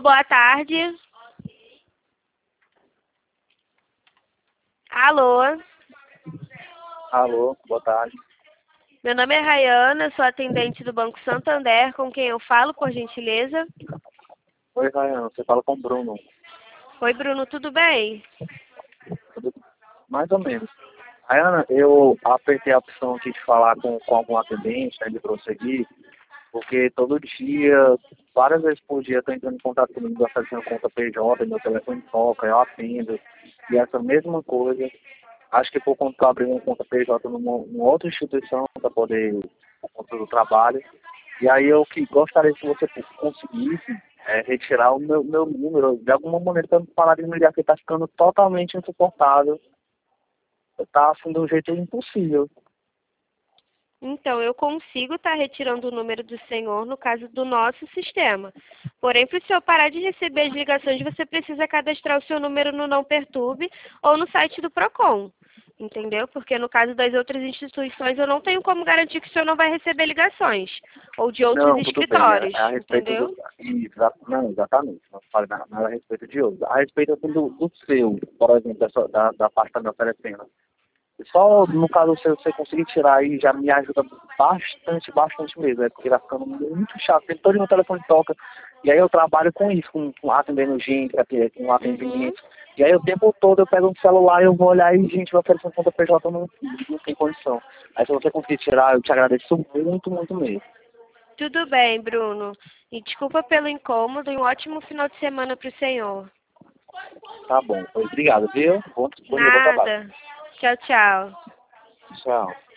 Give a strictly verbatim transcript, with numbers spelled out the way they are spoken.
boa tarde. Alô? Alô, boa tarde. Meu nome é Rayana, sou atendente do Banco Santander, com quem eu falo, por gentileza? Oi, Rayana, você fala com o Bruno. Oi, Bruno, tudo bem? Tudo mais ou menos. Rayana, eu apertei a opção aqui de falar com, com algum atendente, né, de prosseguir, porque todo dia, várias vezes por dia, estou entrando em contato comigo, oferecendo conta P J, meu telefone toca, eu atendo, e essa mesma coisa. Acho que por conta que eu abri uma conta P J numa, numa outra instituição para poder, por conta do trabalho. E aí eu que gostaria que você conseguisse é, retirar o meu, meu número, de alguma maneira, para parar de me ligar, porque está ficando totalmente insuportável. Está assim de um jeito impossível. Então, eu consigo estar retirando o número do senhor no caso do nosso sistema. Porém, para o senhor parar de receber as ligações, você precisa cadastrar o seu número no Não Perturbe ou no site do Procon. Entendeu? Porque no caso das outras instituições, eu não tenho como garantir que o senhor não vai receber ligações. Ou de outros Não, tudo bem. É, escritórios. é a respeito Entendeu? do. Exa- Não, exatamente. Não fale nada, nada a respeito de outros. A respeito assim, do, do seu, por exemplo, da, sua- da, da parte que está me oferecendo. Só no caso se você conseguir tirar aí já me ajuda bastante, bastante mesmo. É porque vai ficando muito chato. Sempre todo meu telefone toca. E aí eu trabalho com isso, com, com atendendo gente, aqui, com Uhum. atendimento. E aí o tempo todo eu pego um celular e eu vou olhar e, gente, vai oferecer conta P J, não, não tem condição. Aí se você conseguir tirar, eu te agradeço muito, muito mesmo. Tudo bem, Bruno. E desculpa pelo incômodo e um ótimo final de semana para o senhor. Tá bom. Obrigado, viu? Bom, bom dia, bom trabalho. Nada. Tchau, tchau. Tchau.